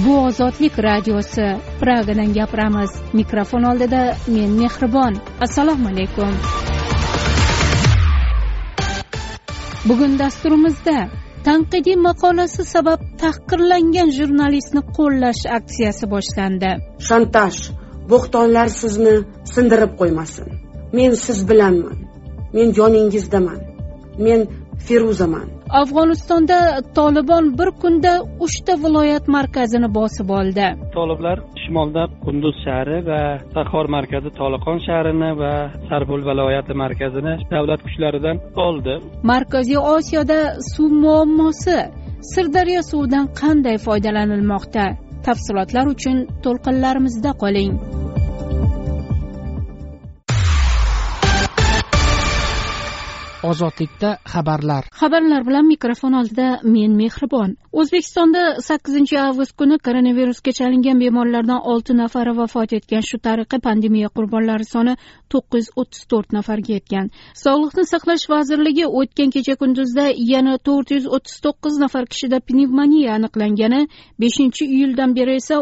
Bu ozodlik radiosi. Pragadan gapiramiz. Mikrofon oldida men Mehribon. Assalomu alaykum. Bugun dasturimizda tanqidiy maqolasi sabab tahqirlangan jurnalistni qo'llash aksiyasi boshlandi. Shantaj, bo'xtonlar sizni sindirib qo'ymasin. Men siz bilanman. Men yoningizdaman. Men Feruzaman. Afg'onistonda Tolibon bir kunda 3 ta viloyat markazini bosib oldi. Toliblar shimolda Qunduz shahri va Sahor markazi Toliqon shahrini va Sarbul viloyati markazini davlat kuchlaridan oldi. Markaziy Osiyoda suv muammosi. Sirdaryo suvidan qanday foydalanilmoqda? Tafsilotlar uchun to'lqinlarimizda qoling. Ozodlikda xabarlar bilan mikrofon oldida men Mehribon. O'zbekistonda 8-avgust kuni koronavirusga chalingan bemorlardan 6 nafari vafot etgan. Shu tariqa pandemiya qurbonlari soni 934 nafarga yetgan. Sog'liqni saqlash vazirligi o'tgan kecha kunduzda yana 439 nafar kishida pnevmoniya aniqlangani, 5-iyuldan beri esa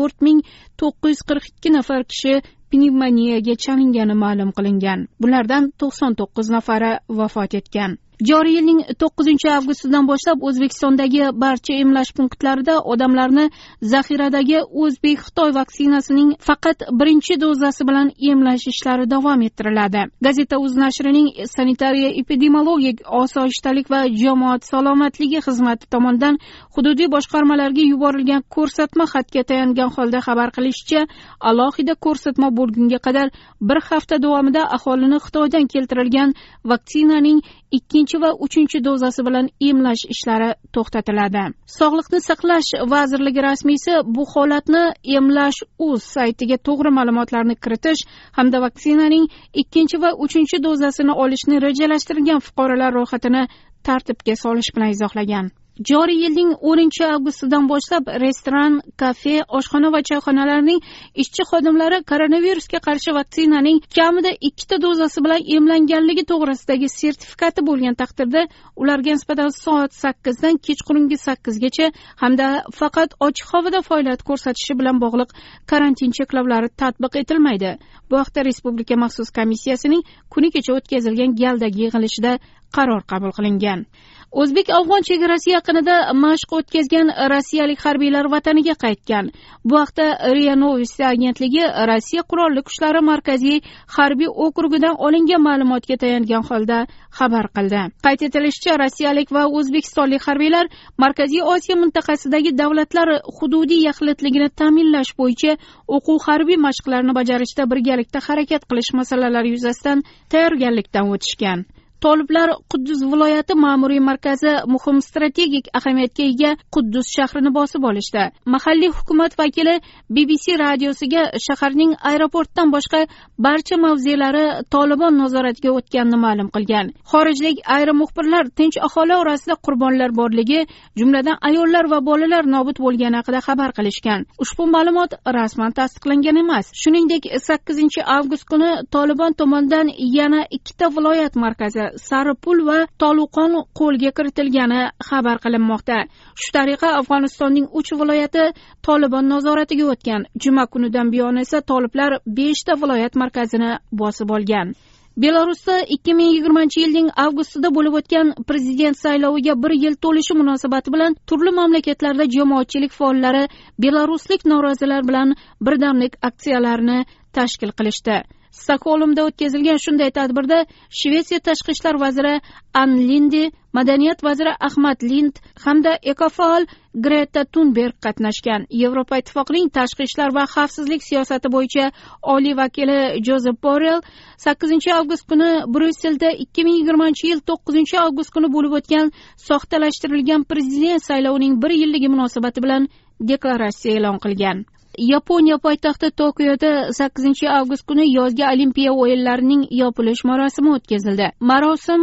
14942 nafar kishi pnevmoniyaga chalingani ma'lum qilingan. Bulardan 99 nafari vafot etgan. Joriy yilning 9-avgustidan boshlab O'zbekistondagi barcha emlash punktlarida odamlarni zaxiradagi O'zbek-Xitoy vaksinasining faqat birinchi dozasi bilan emlash ishlari davom ettiriladi. Gazeta.uz nashrining sanitariya-epidemiologik osoyishtalik va jamoat salomatligi xizmati tomonidan hududiy boshqarmalarga yuborilgan ko'rsatma xatga tayangan holda xabar qilishicha, alohida ko'rsatma bo'lgunga qadar bir hafta davomida aholini Xitoydan keltirilgan vaksinaning 2 va 3 dozasi bilan emlash ishlari to'xtatiladi. Sog'liqni saqlash vazirligi rasmiysi bu holatni Emlash.uz saytiga to'g'ri ma'lumotlarni kiritish hamda vaksinaning 2 va 3 dozasini olishni rejalashtirgan fuqarolar ro'yxatini tartibga solish bilan izohlagan. Joriy yilning 10-avgustidan boshlab restoran, kafe, oshxona va choyxonalarning ishchi xodimlari koronavirusga qarshi vaksinaning kamida 2 dozasi bilan emlanganligi to'g'risidagi sertifikati bo'lgan taqdirda ularga nisbatan soat 8 dan kechqurungi 8 gacha hamda faqat ochiq havoda faoliyat ko'rsatishi bilan bog'liq karantin cheklovlari tatbiq etilmaydi. Bu haqda Respublika maxsus komissiyasining kuni kecha o'tkazilgan galdagi yig'ilishida qaror qabul qilingan. O'zbek-afg'on chegarasi yaqinida mashq o'tkazgan rossiyalik harbiylar vataniga qaytgan. Bu haqda RIA Novosti agentligi Rossiya qurolli kuchlari markaziy harbiy okrugidan olingan ma'lumotga tayangan holda xabar qildi. Qayd etilishicha, rossiyalik va o'zbekistonlik harbiylar Markaziy Osiyo mintaqasidagi davlatlar hududiy yaxlitligini ta'minlash bo'yicha o'quv harbiy mashqlarni bajarishda birgalikda harakat qilish masalalari yuzasidan tayyorgarlikdan o'tishgan. Toliblar Quddus viloyati ma'muriy markazi muhim strategik ahamiyatga ega Quddus shahrini bosib olishdi. Mahalliy hukumat vakili BBC radiosiga shaharning aeroportdan boshqa barcha mavzelari Tolibon nazoratiga o'tganini ma'lum qilgan. Xorijlik ayrim muxbirlar tinch aholi orasida qurbonlar borligi, jumladan ayollar va bolalar nobud bo'lgani haqida xabar qilishgan. Ushbu ma'lumot rasman tasdiqlangan emas. Shuningdek, 8-avgust kuni Tolibon tomonidan yana 2 ta viloyat markazi Saripul va Toluqon qo'lga kiritilgani xabar qilinmoqda. Shu tariqa Afg'onistonning 3 viloyati Tolibon nazoratiga o'tgan. Juma kunidan buyon esa toliblar 5 ta viloyat markazini bosib olgan. Belarusda 2020-yilning avgustida bo'lib o'tgan prezident sayloviga 1 yil to'lishi munosabati bilan turli mamlakatlarda jamoatchilik faollari belaruslik norozilar bilan birdamlik aksiyalarini tashkil qilishdi. Stokgolmda o'tkazilgan shunday tadbirda Shvetsiya tashqi ishlar vaziri Ann Linde, madaniyat vaziri Ahmad Lind hamda ekofaol Greta Thunberg qatnashgan. Yevropa Ittifoqining tashqi ishlar va xavfsizlik siyosati bo'yicha oliy vakili Josep Borrell 8-avgust kuni Bryusselda 2020-yil 9-avgust kuni bo'lib o'tgan soxtalashtirilgan prezident saylovining 1 yilligi munosabati bilan deklaratsiya e'lon qilgan. Yaponiya poytaxti Tokioda 8-avgust kuni yozgi Olimpiya o'yinlarining yopilish marosimi o'tkazildi. Marosim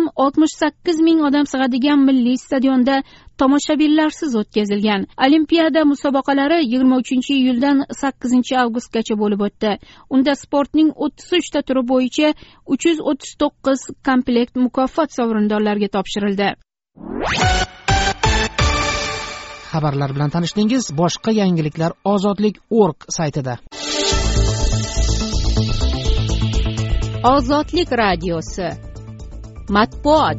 68 ming odam sig'adigan milliy stadionda tomoshabinlarsiz o'tkazilgan. Olimpiada musobaqalari 23-iyuldan 8-avgustgacha bo'lib o'tdi. Unda sportning 33 ta turi bo'yicha 339 komplekt mukofot sovrindorlarga topshirildi. xabarlar bilan tanishdingiz. Boshqa yangiliklar ozodlik.org saytida. Ozodlik radiosi matbuot.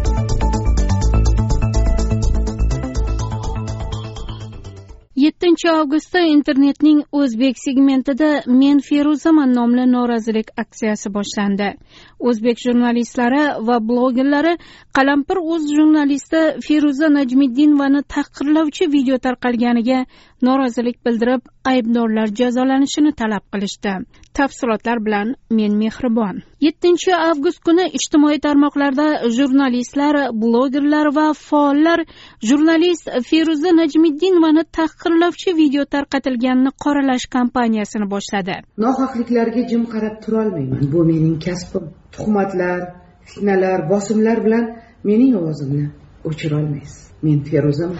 Avgustda internetning o'zbek segmentida Men Feruzaman nomli norozilik aksiyasi boshlandi. O'zbek jurnalistlari va blogerlari Qalampir.uz jurnalisti Feruza Najmiddinovaning tahqirlovchi video tarqalganiga norozilik bildirib, aybdorlar jazolanishini talab qilishdi. Tafsilotlar bilan men Mehribon. 7 avgust kuni ijtimoiy tarmoqlarda jurnalistlar, blogerlar va faollar jurnalist Feruza Najmiddinovaning tahqirlovchi video tarqatilganini qoralash kampaniyasini boshladi. Nohaqliklarga jim qarab tura olmayman. Bu mening kasbim. Tuhmatlar, fitnalar, bosimlar bilan mening ovozimni o'chira olmaysiz. Men Feruzaman.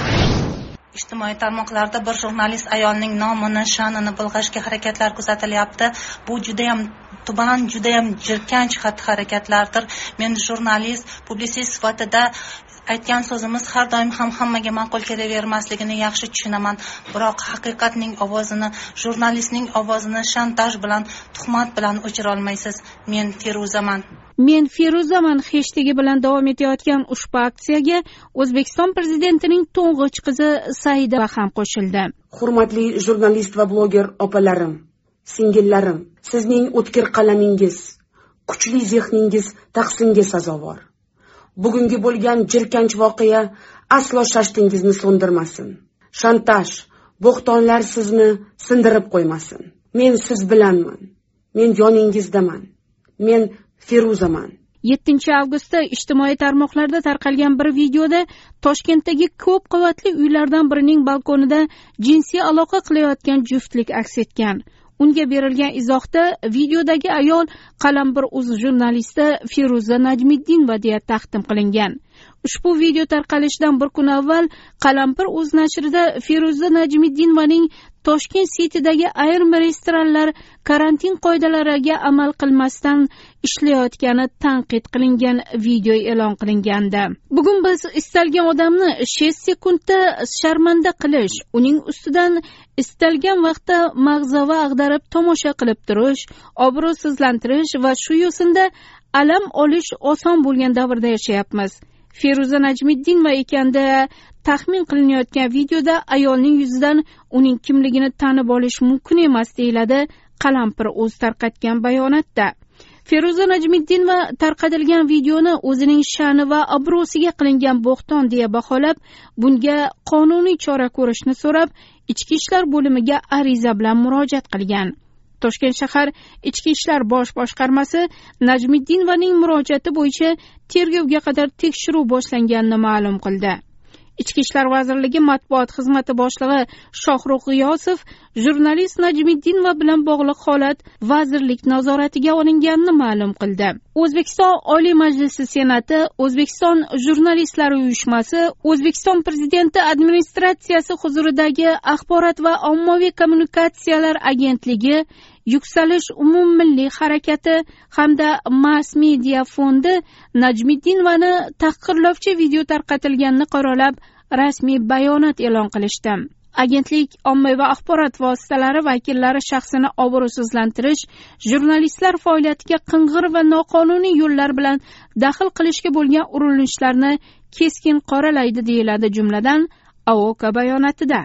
Ijtimoiy tarmoqlarda bir jurnalist ayolning nomini, sha'nini bulg'ashga harakatlar kuzatilyapti. Bu juda ham tuban, juda ham jirkanch xatti-harakatlardir. Men jurnalist, publisist sifatida aytgan so'zimiz har doim ham hammaga ma'qul kelavermasligini yaxshi tushunaman. Biroq haqiqatning ovozini, jurnalistning ovozini shantaj bilan, tuhmat bilan o'chira olmaysiz. Men Feruzaman. Men Feruzaman hashtagi bilan davom etayotgan ushbu aksiyaga O'zbekiston prezidentining to'ng'ich qizi Saida ham qo'shildi. Hurmatli jurnalist va bloger opalarim, singillarim, sizning o'tkir qalamingiz, kuchli zehningiz tahsinga sazovor. Bugungi bo'lgan jirkanch voqea aslo shashtingizni so'ndirmasin. Shantaj, bo'xtonlar sizni sindirib qo'ymasin. Men siz bilanman. Men yoningizdaman. Men Feruzaman. 7 avgustda ijtimoiy tarmoqlarda tarqalgan bir videoda Toshkentdagi ko'p qavatli uylardan birining balkonida jinsiy aloqa qilayotgan juftlik aks etgan. Unga berilgan izohda videodagi ayol Qalampir.uz jurnalisti Feruza Najmiddinova deya taqdim qilingan. Ushbu video tarqalishidan bir kun avval Qalampir.uz nashrida Feruza Najmiddinovaning Toshkent City'dagi ayrim restoranlar karantin qoidalariga amal qilmasdan ishlayotgani tanqid qilingan video e'lon qilingandi. Bugun biz istalgan odamni 6 sekundda sharmanda qilish, uning ustidan istalgan vaqtda mag'zava ag'darib tomosha qilib turish, obro'sizlantirish va shu yo'sinda alam olish oson bo'lgan davrda yashayapmiz. Feruza Najmiddinova ekanda taxmin qilinayotgan videoda ayolning yuzidan uning kimligini tanib olish mumkin emas deyiladi Qalampir.uz tarqatgan bayonotda. Feruza Najmiddinova tarqatilgan videoni o'zining sha'ni va obro'siga qilingan bo'xton deya baholab, bunga qonuniy chora ko'rishni so'rab, Ichki ishlar bo'limiga ariza bilan murojaat qilgan. Toshkent shahar Ichki ishlar bosh boshqarmasi Najmiddinovaning murojaati bo'yicha tergovga qadar tekshiruv boshlanganini ma'lum qildi. Ichki ishlar vazirligi matbuot xizmati boshlig'i Shohruh G'iyosov jurnalist Najmiddinova bilan bog'liq holat vazirlik nazoratiga olinganini ma'lum qildi. O'zbekiston Oliy Majlisi Senati, O'zbekiston Jurnalistlari uyushmasi, O'zbekiston Prezidenti administratsiyasi huzuridagi Axborot va ommaviy kommunikatsiyalar agentligi, Yuksalish umummilliy harakati hamda Mass Media fondi Najmiddinovani tahqirlovchi video tarqatilganini qoralab, rasmiy bayonot e'lon qilishdi. Agentlik ommaviy axborot vositalari vakillari shaxsini obro'sizlantirish, jurnalistlar faoliyatiga qing'ir va noqonuniy yo'llar bilan daxl qilishga bo'lgan urinishlarni keskin qoralaydi deyiladi jumladan AOK bayonotida.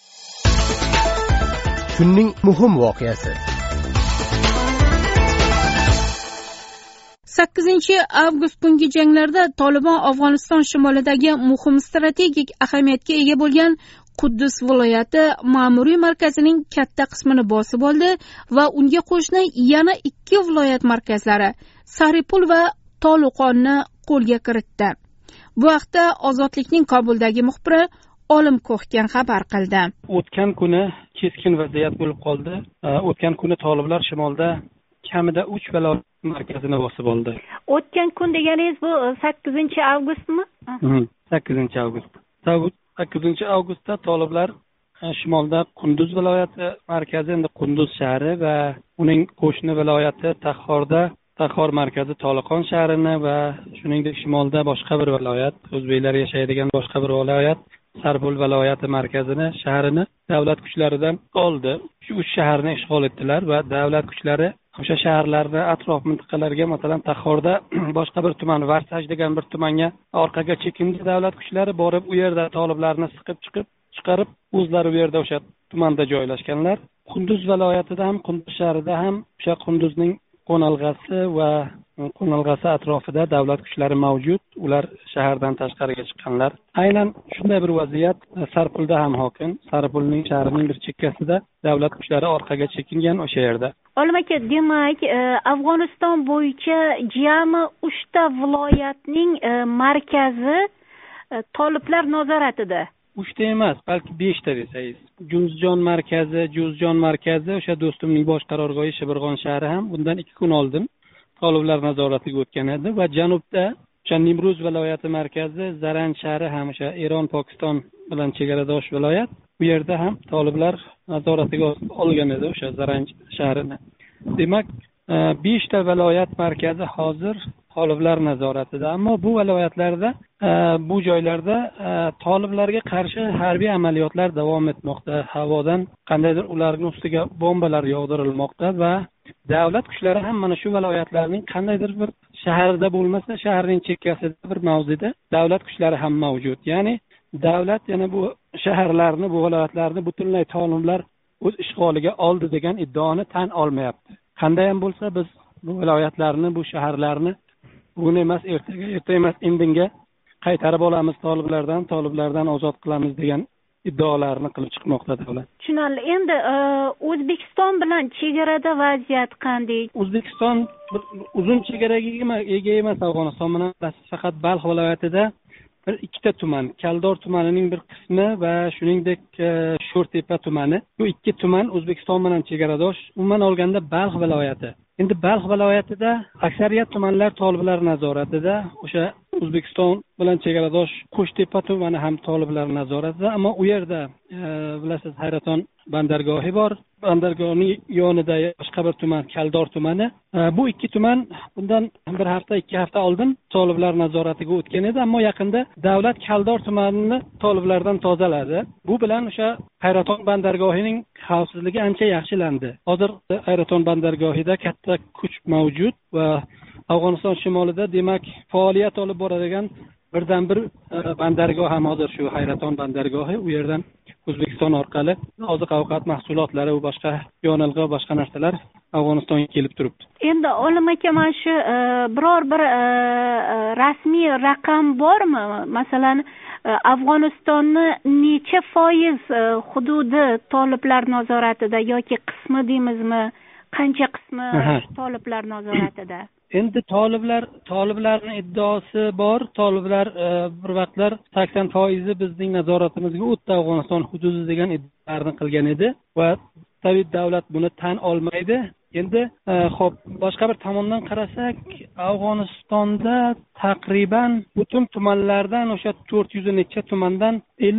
Kunning muhim voqeasi. 8 avgust kungi janglarda Tolibon Afg'oniston shimolidagi muhim strategik ahamiyatga ega bo'lgan Quddus viloyati ma'muriy markazining katta qismini bosib oldi va unga qo'shni yana 2 viloyat markazlari Saripul va Toluqonni qo'lga kiritdi. Bu haqda Ozodlikning Kobuldagi muxbiri Olim Ko'xgan xabar qildi. O'tgan kuni keskin vaziyat bo'lib qoldi. O'tgan kuni toliblar shimolda kamida 3 viloyat markazini bosib oldi. O'tgan kun deganingiz bu 8 avgustmi? 8 avgust. 8 avgustda toliblar shimolda Qunduz viloyati markazi, endi Qunduz shahri va uning qo'shni viloyati Taxor markazi Toliqon shahrini va shuningdek shimolda boshqa bir viloyat, o'zbeklar yashaydigan boshqa bir viloyat Sarpul viloyati markazini, shahrini davlat kuchlaridan oldi. Shu 3 shaharni ishg'ol etdilar va davlat kuchlari o'sha shaharlarni atrof mintaqalarga, masalan, Taxorda boshqa bir tuman, Varsaj degan bir tumanga orqaga chekindi davlat kuchlari, borib u yerda toliblarni siqib chiqarib, o'zlari bu yerda o'sha tumanda joylashganlar. Qunduz viloyatida ham, Qunduz shahrida ham o'sha Qunduzning qo'nalg'asi va qo'nalg'asi atrofida davlat kuchlari mavjud. Ular shahardan tashqariga chiqqanlar. Aynan shunday bir vaziyat Sarpulda ham hokim. Sarpulning shahrining bir chekkasida davlat kuchlari orqaga chekingan o'sha yerda. Olim aka, demak, Afg'oniston bo'yicha jami 3 ta viloyatning markazi toliblar nazoratida. 3 ta emas, balki 5 ta desangiz. Juzjon markazi o'sha do'stimning bosh qarorgohi Shibirg'on shahri ham bundan 2 kun oldin toliblar nazoratiga o'tgan edi va janubda o'sha Nimruz viloyati markazi Zaran shahri ham o'sha Eron-Pokiston bilan chegaradosh viloyat. Bu yerda ham toliblar nazoratiga olgan edi o'sha Zaran shahrini. Demak, 5 ta viloyat markazi hozir toliblar nazoratida, ammo bu viloyatlarda, bu joylarda toliblarga qarshi harbiy amaliyotlar davom etmoqda. Havodan qandaydir ularning ustiga bombalar yog'dirilmoqda va davlat kuchlari ham mana shu viloyatlarning qandaydir bir shaharda bo'lmasa, shaharning chekkasida bir mavzida davlat kuchlari ham mavjud. Ya'ni davlat yana bu shaharlarni, bu viloyatlarni butunlay toliblar o'z ishg'oliga oldi degan iddaoni tan olmayapti. Qanday ham bo'lsa, biz bu viloyatlarni, bu shaharlarni bugun emas, erta emas, indinga qaytarib olamiz toliblardan ozod qilamiz degan iddaolarni qilib chiqmoqda davlat. Tushunarli. Endi O'zbekiston bilan chegarada vaziyat qanday? O'zbekiston uzun chegaraga ega emas Afg'oniston bilan, faqat Balx viloyatida bir 2 ta tuman, Kaldor tumanining bir qismi va shuningdek Sho'rtepa tumani. Bu 2 tuman O'zbekiston bilan chegaradosh. Umuman olganda Balx viloyati. Endi Balx viloyatida aksariyat tumanlar toliblar nazoratida, o'sha O'zbekiston bilan chegaradosh Qo'shtepa tumani ham toliblar nazoratida, ammo u yerda bilasiz, Hayraton bandargohi bor. Bandargohning yonida boshqa bir tuman, Kaldor tumani. Bu 2 tuman bundan 1 hafta, 2 hafta oldin toliblar nazoratiga o'tgan edi, ammo yaqinda davlat Kaldor tumanini toliblardan tozaladi. Bu bilan o'sha Hayraton bandargohining xavfsizligi ancha yaxshilandi. Hozir Hayraton bandargohida katta kuch mavjud va Afg'oniston shimolida, demak, faoliyat olib boradigan birdan bir bandargoh ham hozir shu Hayraton bandargohi. U yerdan O'zbekiston orqali oziq-ovqat mahsulotlari va boshqa yonilg'i, boshqa narsalar Afg'onistonga kelib turibdi. Endi olim aka, mana shu biror bir rasmiy raqam bormi? Masalan, Afg'onistonni necha foiz hududi toliblar nazoratida yoki qismi deymizmi? Qancha qismi toliblar nazoratida? Endi toliblarning iddaosi bor. Toliblar bir vaqtlar 80% bizning nazoratimizga o'tdi Afg'oniston hududi degan iddalarni qilgan edi va tabiiy davlat buni tan olmaydi. Endi xo'p, boshqa bir tomondan qarasak, Afg'onistonda taqriban butun tumanlardan o'sha 400 necha tumandan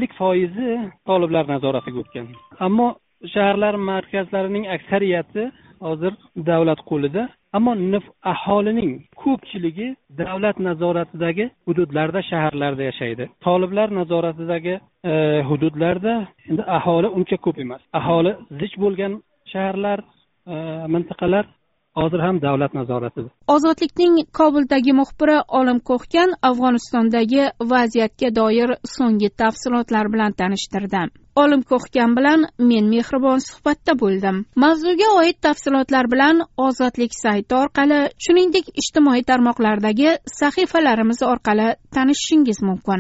50% toliblar nazoratiga o'tgan. Ammo shaharlar markazlarining aksariyati hozir davlat qo'lida, ammo aholining ko'pchiligi davlat nazoratidagi hududlarda, shaharlarda yashaydi. Toliblar nazoratidagi hududlarda endi aholi uncha ko'p emas. Aholi zich bo'lgan shaharlar, mintaqalar hozir ham davlat nazoratida. Ozodlikning Kobuldagi muxbiri Olim Ko'xkan Afg'onistondagi vaziyatga doir so'nggi tafsilotlar bilan tanishtirdi. Olim Ko'xkan bilan men mehribon suhbatda bo'ldim. Mavzuga oid tafsilotlar bilan Ozodlik sayti orqali, shuningdek ijtimoiy tarmoqlardagi sahifalarimiz orqali tanishishingiz mumkin.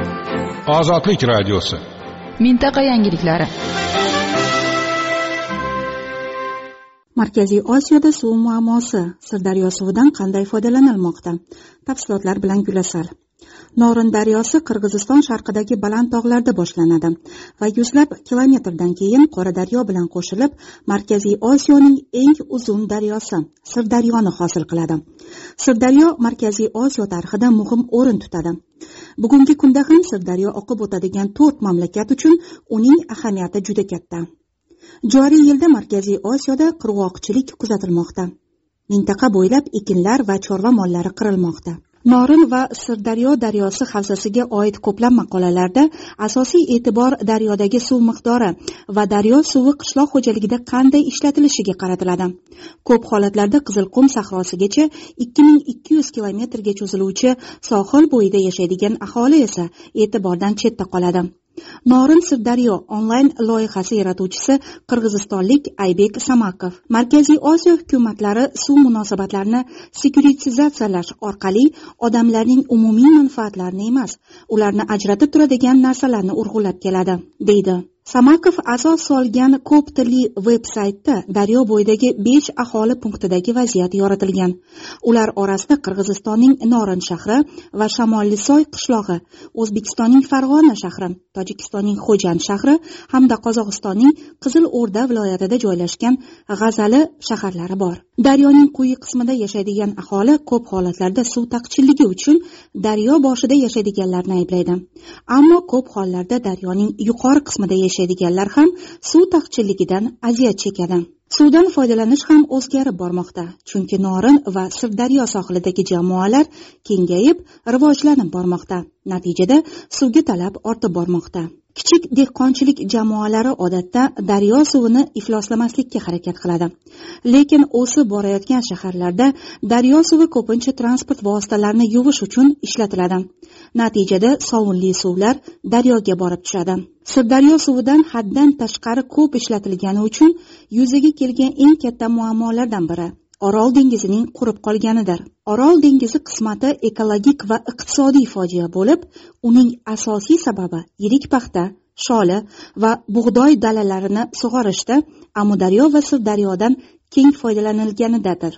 Ozodlik radiosi. Mintaqa yangiliklari. Markaziy Osiyoda suv muammosi. Sirdaryo suvidan qanday foydalanilmoqda? Tafsilotlar bilan Gulasal. Norin daryosi Qirg'iziston sharqidagi baland tog'larda boshlanadi va yuzlab kilometrdan keyin Qora daryo bilan qo'shilib, Markaziy Osiyoning eng uzun daryosi Sirdaryoni hosil qiladi. Sirdaryo Markaziy Osiyo tarixida muhim o'rin tutadi. Bugungi kunda ham Sirdaryo oqib o'tadigan 4 mamlakat uchun uning ahamiyati juda katta. Joriy yilda Markaziy Osiyoda qirg'oqchilik kuzatilmoqda. Mintaqa bo'ylab ekinlar va chorva mollari qirilmoqda. Norin va Sirdaryo daryosi havzasiga oid ko'plab maqolalarda asosiy e'tibor daryodagi suv miqdori va daryo suvi qishloq xo'jaligida qanday ishlatilishiga qaratiladi. Ko'p holatlarda Qizilqum sahrosigacha 2200 kilometrga cho'ziluvchi sohil bo'yida yashaydigan aholi esa e'tibordan chetda qoladi. Norin Sirdaryo onlayn loyihasi yaratuvchisi qirg'izistonlik Aybek Samakov Markaziy Osiyo hukumatlari suv munosabatlarini sekuritizatsiyalash orqali odamlarning umumiy manfaatlarini emas, ularni ajratib turadigan narsalarni urg'ulab keladi, deydi. Samakov asos solgan ko'p tilli veb-saytda daryo bo'yidagi 5 aholi punktidagi vaziyat yoritilgan. Ular orasida Qirg'izistonning Norin shahri va Shamollisoy qishlog'i, O'zbekistonning Farg'ona shahri, Tojikistonning Xo'jand shahri hamda Qozog'istonning Qizil O'rda viloyatida joylashgan G'azali shaharlari bor. Daryoning quyi qismida yashaydigan aholi ko'p holatlarda suv taqchilligi uchun daryo boshida yashaydiganlarni ayblaydi. Ammo ko'p hollarda daryoning yuqori qismida yashaydiganlar ham suv taqchilligidan aziyat chekadi. Suvdan foydalanish ham o'zgarib bormoqda, chunki Norin va Sirdaryo sohilidagi jamoalar kengayib, rivojlanib bormoqda. Natijada suvga talab ortib bormoqda. Kichik dehqonchilik jamoalari odatda daryo suvini ifloslamaslikka harakat qiladi. Lekin o'sib borayotgan shaharlarda daryo suvi ko'pincha transport vositalarini yuvish uchun ishlatiladi. Natijada sovunli suvlar daryoga borib tushadi. Sirdaryo suvidan haddan tashqari ko'p ishlatilgani uchun yuzaga kelgan eng katta muammolardan biri Orol dengizining qurib qolganidir. Orol dengizi qismati ekologik va iqtisodiy fojia bo'lib, uning asosiy sababi yirik paxta, sholi va bug'doy dalalarini sug'orishda Amudaryo va Sirdaryodan keng foydalanilganidadir.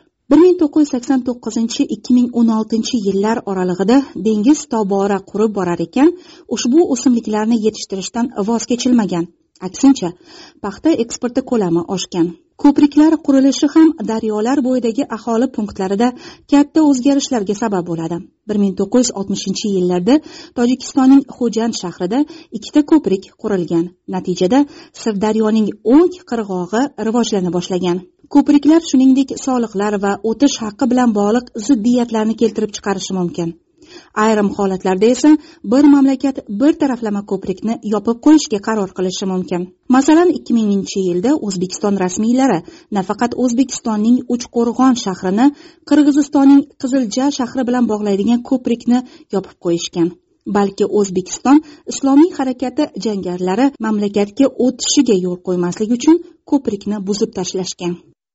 1989-2016 yillar oralig'ida dengiz tobora qurib borar ekan, ushbu o'simliklarni yetishtirishdan voz kechilmagan. Aksincha, paxta eksporti ko'lami oshgan. Ko'priklar qurilishi ham daryolar bo'yidagi aholi punktlarida katta o'zgarishlarga sabab bo'ladi. 1960-yillarda Tojikistonning Xo'jand shahrida 2ta ko'prik qurilgan. Natijada Sirdaryoning o'ng qirg'og'i rivojlana boshlagan. Ko'priklar shuningdek soliqlar va o'tish haqqi bilan bog'liq ziddiyatlarni keltirib chiqarishi mumkin. Ayrim holatlarda esa bir mamlakat bir taraflama ko'prikni yopib qo'yishga qaror qilishi mumkin. Masalan, 2000-yilda O'zbekiston rasmiylari nafaqat O'zbekistonning Uchqo'rg'on shahrini Qirg'izistonning Qizilja shahri bilan bog'laydigan ko'prikni yopib qo'yishgan. Balki O'zbekiston Islomiy harakati jangarilari mamlakatga o'tishiga yo'l qo'ymaslik uchun ko'prikni buzib tashlashgan.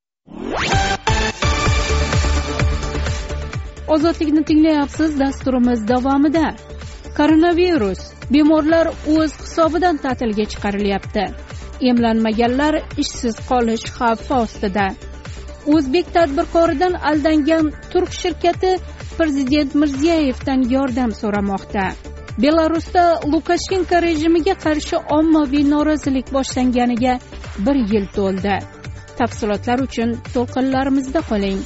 Ozodlikni tinglayapsiz. Dasturimiz davomida koronavirus bemorlar o'z hisobidan ta'tilga chiqarilyapti. Emlanmaganlar ishsiz qolish xavfi ostida. O'zbek tadbirkoridan aldangan turk shirkati prezident Mirziyevdan yordam so'ramoqda. Belarusda Lukashenko rejimiga qarshi ommaviy norozilik boshlanganiga 1 yil to'ldi. Tafsilotlar uchun to'lqinlarimizda qoling.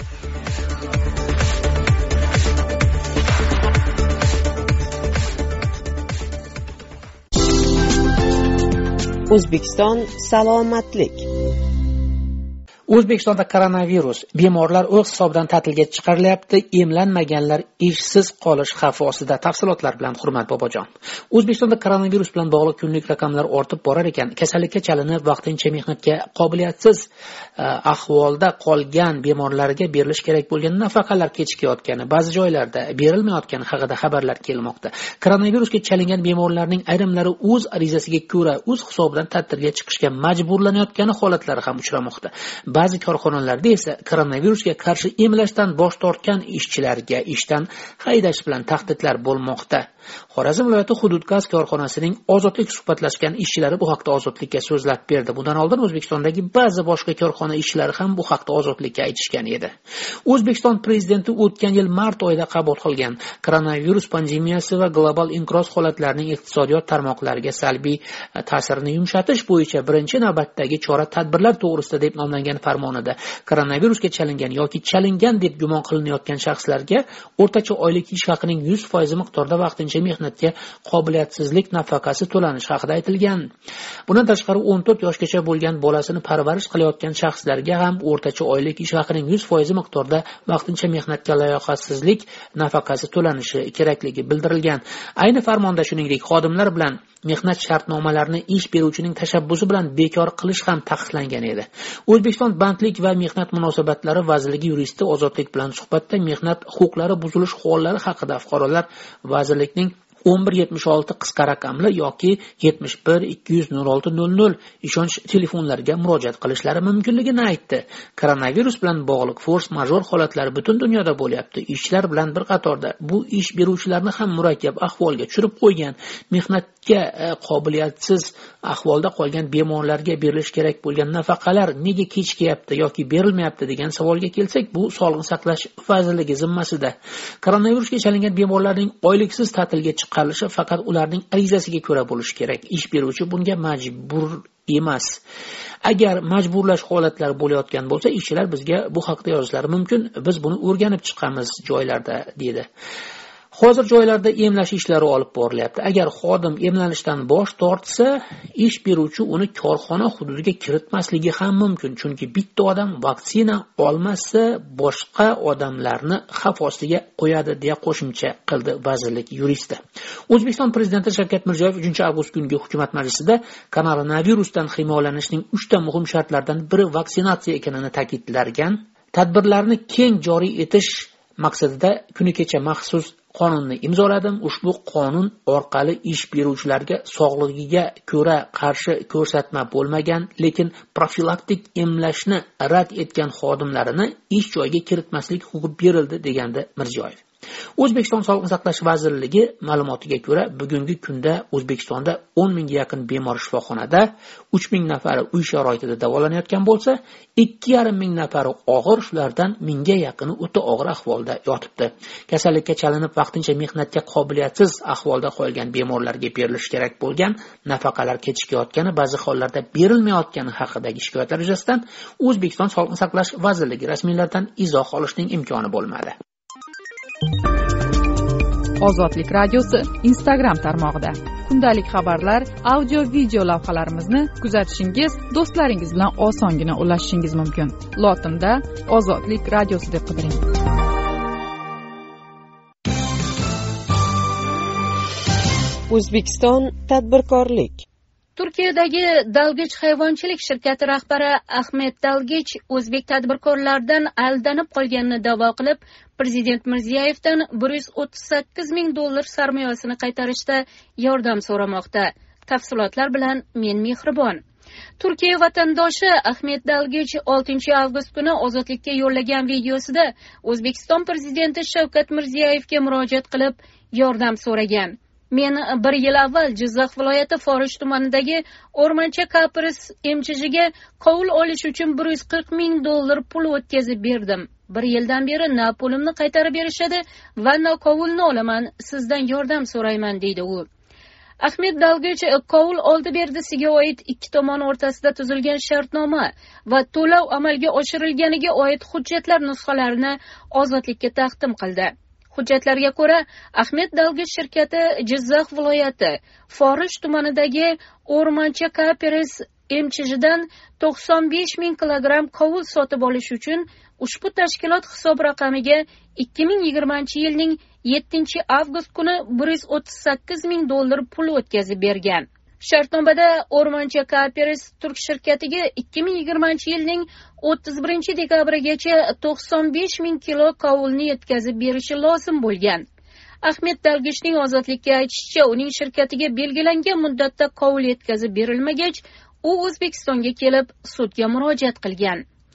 O'zbekiston salomatlik. O'zbekistonda koronavirus bemorlar o'z hisobidan ta'tilga chiqarilyapti. Emlanmaganlar ishsiz qolish xavfi ostida. Tafsilotlar bilan Hurmat Bobojon. O'zbekistonda koronavirus bilan bog'liq kunlik raqamlar ortib borar ekan, kasallikka chalinib vaqtincha mehnatga qobiliyatsiz ahvolda qolgan bemorlarga berilish kerak bo'lgan nafaqalar kechikayotgani, ba'zi joylarda berilmayotgani haqida xabarlar kelmoqda. Koronavirusga chalingan bemorlarning ayrimlari o'z arizasiga ko'ra o'z hisobidan ta'tilga chiqishga majburlanayotgani holatlari ham uchramoqda. Ba'zi korxonalarda esa koronavirusga qarshi emlashdan bosh tortgan ishchilarga ishdan haydash bilan tahdidlar bo'lmoqda. Xorazm viloyati Hudud gaz korxonasining Ozodlik suhbatlashgan ishchilari bu haqda Ozodlikka so'zlab berdi. Bundan oldin O'zbekistondagi ba'zi boshqa korxona ishchilari ham bu haqda Ozodlikka aytishgan edi. O'zbekiston prezidenti o'tgan yil mart oyida qabul qilgan koronavirus pandemiyasi va global inqiroz holatlarining iqtisodiyot tarmoqlariga salbiy ta'sirini yumshatish bo'yicha birinchi navbatdagi chora-tadbirlar to'g'risida deb nomlangan farmonida koronavirusga chalingan yoki chalingan deb gumon qilinayotgan shaxslarga o'rtacha oylik ish haqining 100% miqdorda vaqtincha mehnatga qobiliyatsizlik nafaqasi to'lanishi haqida aytilgan. Bundan tashqari 14 yoshgacha bo'lgan bolasini parvarish qilayotgan shaxslarga ham o'rtacha oylik ish haqining 100% miqdorda vaqtincha mehnatga layoqatsizlik nafaqasi to'lanishi kerakligi bildirilgan. Ayni farmonda shuningdek xodimlar bilan mehnat shartnomalarini ish beruvchining tashabbusi bilan bekor qilish ham taqiqlangan edi. O'zbekiston bandlik va mehnat munosabatlari vazirligi yuristi Ozodlik bilan suhbatda mehnat huquqlari buzilish hollari haqida fuqarolar vazirlikning 1176 qisqa raqamli yoki 71 200 06 00 ishonch telefonlariga murojaat qilishlari mumkinligini aytdi. Koronavirus bilan bog'liq force major holatlari butun dunyoda bo'lyapti. Ishchilar bilan bir qatorda bu ish beruvchilarni ham murakkab ahvolga tushirib qo'ygan. Mehnatga qobiliyatsiz ahvolda qolgan bemorlarga berilish kerak bo'lgan nafaqalar nega kechikyapti yoki berilmayapti degan savolga kelsak, bu Sog'liqni saqlash vazirligi zimmasida. Koronavirusga chalingan bemorlarning oyliksiz ta'tilga chiqarilishi faqat ularning arizasiga ko'ra bo'lishi kerak. Ish beruvchi bunga majbur emas. Agar majburlash holatlari bo'layotgan bo'lsa, ishchilar bizga bu haqda yozishlari mumkin. Biz buni o'rganib chiqamiz joylarda, dedi. Hozir joylarda emlash ishlari olib borilyapti. Agar xodim emlanishdan bosh tortsa, ish beruvchi uni korxona hududiga kiritmasligi ham mumkin. Chunki bitta odam vaksina olmasa, boshqa odamlarni xavf ostiga qo'yadi, deya qo'shimcha qildi vazirlik yuristi. O'zbekiston prezidenti Shavkat Mirziyoyev 3-avgust kungi hukumat majlisida koronavirusdan himoyalanishning 3 ta muhim shartlaridan biri vaksinatsiya ekanini ta'kidlagan. Tadbirlarni keng joriy etish maqsadida kuni kecha maxsus qonunni imzoladim. Ushbu qonun orqali ish beruvchilarga sog'lig'iga ko'ra qarshi ko'rsatma bo'lmagan, lekin profilaktik emlashni rad etgan xodimlarini ish joyiga kiritmaslik huquqi berildi, degandi Mirziyoyev. O'zbekiston Sog'liqni saqlash vazirligi ma'lumotiga ko'ra, bugungi kunda O'zbekistonda 10 mingga yaqin bemor shifoxonada, 3 ming nafari uy sharoitida davolanayotgan bo'lsa, 2,5 ming nafari og'ir, shulardan mingga yaqini o'ta og'ir ahvolda yotibdi. Kasallikka chalinib vaqtincha mehnatga qobiliyatsiz ahvolda qolgan bemorlarga berilish kerak bo'lgan nafaqalar kechikayotgani, ba'zi hollarda berilmayotgani haqidagi shikoyatlar yuzasidan O'zbekiston Sog'liqni saqlash vazirligi rasmiylaridan izoh olishning imkoni bo'lmadi. Ozodlik radiosi Instagram tarmog'ida kundalik xabarlar, audio-video lavhalarimizni kuzatishingiz, do'stlaringiz bilan osongina ulashishingiz mumkin. Lotinda Ozodlik radiosi deb qidiring. O'zbekiston tadbirkorlik. Turkiyadagi Dalgich hayvonchilik shirkati rahbari Ahmet Dalgich o'zbek tadbirkorlaridan aldanib qolganini da'vo qilib, Prezident Mirziyoyevdan $138 ming sarmoyasini qaytarishda yordam so'ramoqda. Tafsilotlar bilan men Mehribon. Turkiya vatandoshi Ahmet Dalgich 6-avgust kuni Ozodlikka yo'llagan videosida O'zbekiston prezidenti Shavkat Mirziyoyevga murojaat qilib yordam so'ragan. Men 1 yil avval Jizzax viloyati Forish tumanidagi O'rmoncha Kapris MCH'ga qovul olish uchun $140 ming pul o'tkazib berdim. 1 yildan beri na pulimni qaytarib berishadi va na qovulni olaman. Sizdan yordam so'rayman, deydi u. Ahmet Dalgich qovul oldi berdisiga oid ikki tomon o'rtasida tuzilgan shartnoma va to'lov amalga oshirilganiga oid hujjatlar nusxalarini Ozodlikka taqdim qildi. Hujjatlarga ko'ra, Ahmet Dalgich shirkati Jizzax viloyati Forish tumanidagi O'rmoncha Kapris MCH'dan 95 ming kilogramm qovul sotib olish uchun ushbu tashkilot hisob raqamiga 2020-yilning 7-avgust kuni $138 ming pul o'tkazib bergan. Shartnomada O'rmoncha Kapris Turk shirkatiga 2020-yilning 31-dekabrigacha 95 ming kilo qovulni yetkazib berishi lozim bo'lgan. Ahmet Dalgichning Ozodlikka aytishicha, uning shirkatiga belgilangan muddatda qovul yetkazib berilmagach, u O'zbekistonga kelib sudga murojaat qilgan.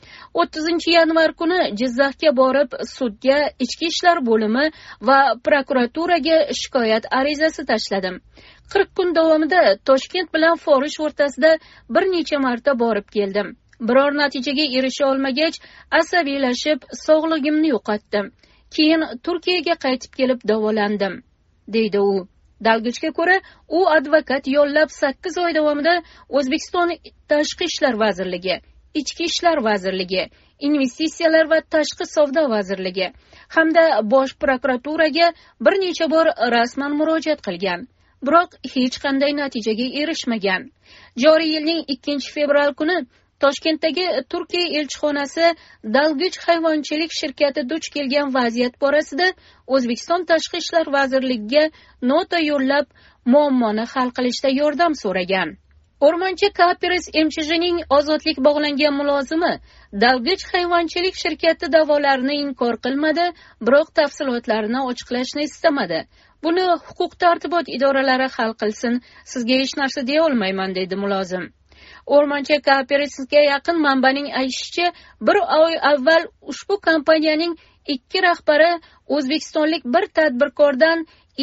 30-yanvar kuni Jizzaxga borib, sudga, Ichki ishlar bo'limi va prokuraturaga shikoyat arizasi tashladim. 40 kun davomida Toshkent bilan Forish o'rtasida bir necha marta borib keldim. Biror natijaga erisha olmagach, asabiylashib, sog'lig'imni yo'qotdim. Keyin Turkiyaga qaytib kelib davolandim, deydi u. Dalgichga ko'ra, u advokat yollab 8 oy davomida O'zbekiston Tashqi ishlar vazirligi, Ichki ishlar vazirligi, Investitsiyalar va tashqi savdo vazirligi hamda bosh prokuraturaga bir necha bor rasman murojaat qilgan. biroq hech qanday natijaga erishmagan. Joriy yilning 2-fevral kuni Toshkentdagi Turkiya elchixonasi dalgich hayvonchilik shirkati duch kelgan vaziyat borasida O'zbekiston Tashqi ishlar vazirligiga nota yo'llab, muammoni hal qilishda yordam so'ragan. O'rmonchi Kaaperes MChJning ozodlik bog'langan mulozimi dalgich hayvonchilik shirkati da'volarini inkor qilmadi, biroq tafsilotlarini ochiqlashni istamadi. Buni huquq-tartibot idoralari hal qilsin, sizga hech narsa deya olmayman, dedi mulozim. O'rmonchi Kaaperesga yaqin manbaning aytishicha, bir oy avval ushbu kompaniyaning 2 rahbari o'zbekistonlik bir tadbirkordan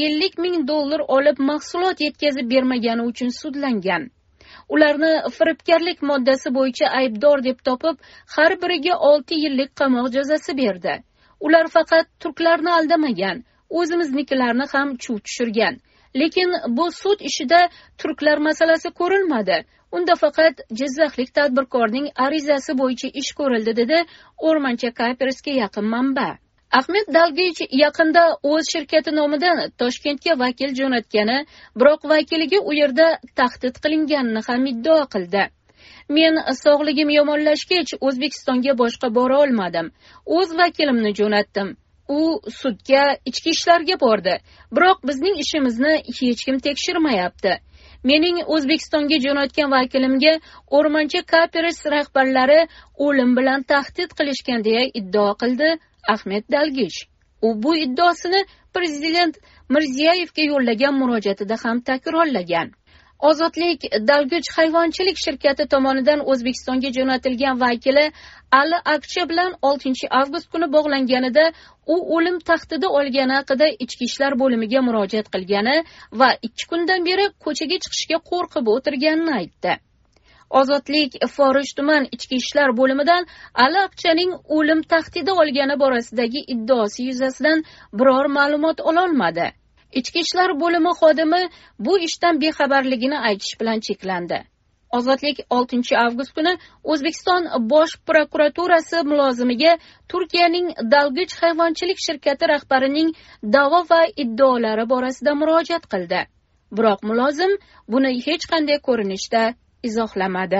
$50,000 olib mahsulot yetkazib bermagani uchun sudlangan. Ularni firibgarlik moddasi bo'yicha aybdor deb topib, har biriga 6 yillik qamoq jazasi berdi. Ular faqat turklarni aldamagan, o'zimiznikilarni ham chuv tushirgan. Lekin bu sud ishida turklar masalasi ko'rilmadi. Unda faqat jizzaxlik tadbirkorning arizasi bo'yicha ish ko'rildi, dedi O'rmonchi Kaaperesga yaqin manba. Ahmed Dalgich yaqinda o'z shirkati nomidan Toshkentga vakil jo'natgani, biroq vakiliga u yerda tahdid qilinganini ham iddao qildi. Men sog'ligim yomonlashgach O'zbekistonga boshqa bora olmadim. O'z vakilimni jo'natdim. U sudga, ichki ishlarga bordi. Biroq bizning ishimizni hech kim tekshirmayapti. Mening O'zbekistonga jo'natgan vakilimga O'rmonchi Kaaperes rahbarlari o'lim bilan tahdid qilishgan deya iddao qildi Ahmed Dalgich. U bu iddaosini prezident Mirziyoyevga yo'llagan murojaatida ham takrorlagan. Ozodlik dalgich hayvonchilik shirkati tomonidan O'zbekistonga jo'natilgan vakili Ali Akcha bilan 6-avgust kuni bog'langanida u o'lim tahdidi olgani haqida ichki ishlar bo'limiga murojaat qilgani va 2 kundan beri ko'chaga chiqishga qo'rqib o'tirganini aytdi. Ozodlik Forish tuman ichki ishlar bo'limidan Ali Akchaning o'lim tahdidi olgani borasidagi iddaosi yuzasidan biror ma'lumot ololmadi. Ichki ishlar bo'limi xodimi bu ishdan bexabarligini aytish bilan cheklandi. Ozodlik 6-avgust kuni O'zbekiston Bosh prokuraturasi mulozimiga Turkiyaning dalgich hayvonchilik shirkati rahbarining da'vo va iddaolari borasida murojaat qildi. Biroq mulozim buni hech qanday ko'rinishda izohlamadi.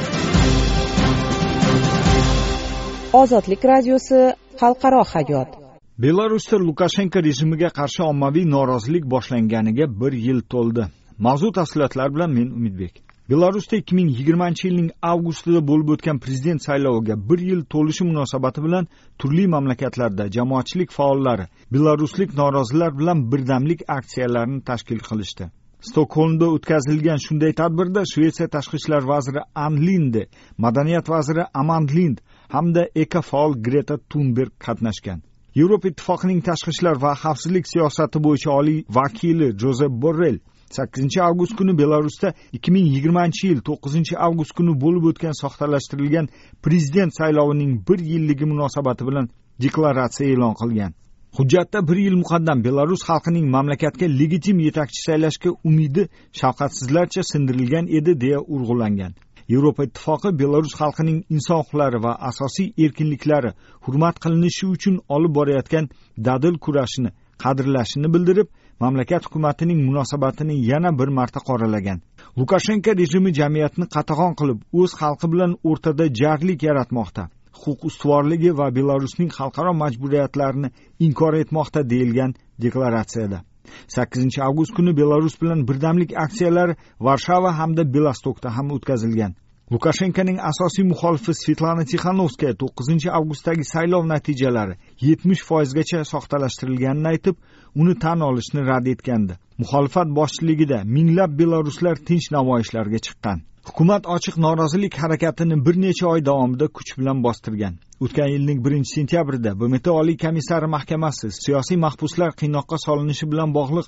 Ozodlik radiosi xalqaro hayot. Belarusda Lukashenko rejimiga qarshi ommaviy norozilik boshlanganiga 1 yil to'ldi. Mavzu tafsilotlar bilan men Umidbek. Belarusda 2020-yilning avgustida bo'lib o'tgan prezident sayloviga 1 yil to'lishi munosabati bilan turli mamlakatlarda jamoatchilik faollari belaruslik norozilar bilan birdamlik aksiyalarini tashkil qilishdi. Stokgolmda o'tkazilgan shunday tadbirda Shvetsiya tashqi ishlar vaziri Ann Linde, madaniyat vaziri Amand Lind hamda ekofaol Greta Thunberg qatnashgan. Yevropa Ittifoqining tashqi ishlar va xavfsizlik siyosati bo'yicha oliy vakili Josep Borrell 8-avgust kuni Belarusda 2020-yil 9-avgust kuni bo'lib o'tgan soxtalashtirilgan prezident saylovining 1 yilligi munosabati bilan deklaratsiya e'lon qilgan. Hujjatda 1 yil muqaddam Belarus xalqining mamlakatga legitim yetakchi saylashga umidi shafqatsizlarcha sindirilgan edi deya urg'ulangan. Yevropa Ittifoqi Belarus xalqining inson huquqlari va asosiy erkinliklari hurmat qilinishi uchun olib borayotgan dadil kurashini qadrlashini bildirib, mamlakat hukumatining munosabatini yana bir marta qoralagan. Lukashenko rejimi jamiyatni qatag'on qilib, o'z xalqi bilan o'rtada jarlik yaratmoqda. Huquq ustuvorligi va Belarusning xalqaro majburiyatlarini inkor etmoqda deyilgan deklaratsiyada. 8-avgust kuni Belarus bilan birdamlik aksiyalari Varshava hamda Belostokda ham o'tkazilgan. Lukashenkoning asosiy muxolifi Svetlana Tixanovskaya 9-avgustdagi saylov natijalari 70% gacha soxtalashtirilganini aytib, uni tan olishni rad etgandi. Muxolifat boshchiligida minglab belaruslar tinch namoyishlarga chiqqan. Hukumat ochiq norozilik harakatini bir necha oy davomida kuch bilan bostirgan. O'tgan yilning 1-sentyabrida BMT Oliy komissari mahkamasi siyosiy mahbuslar qiynoqqa solinishi bilan bog'liq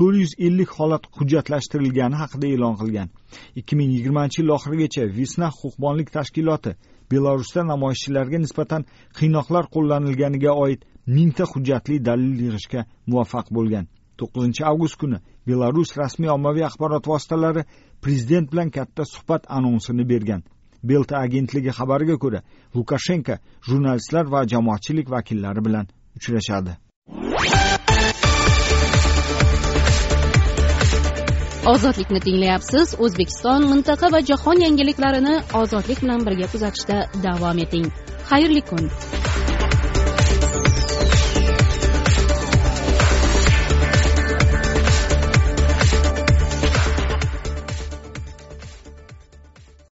450 holat hujjatlashtirilgani haqida e'lon qilgan. 2020-yil oxirigacha Visna huquqbonlik tashkiloti Belarusda namoyishchilarga nisbatan qiynoqlar qo'llanilganiga oid 1000 ta hujjatli dalil yig'ishga muvaffaq bo'lgan. 9-avgust kuni Belarus rasmiy ommaviy axborot vositalari prezident bilan katta suhbat anonsini bergan. Belta agentligi xabariga ko'ra, Lukashenko jurnalistlar va jamoatchilik vakillari bilan uchrashadi. ozodlikni tinglayapsiz. O'zbekiston, mintaqa va jahon yangiliklarini ozodlik bilan birga kuzatishda davom eting. Xayrli kun.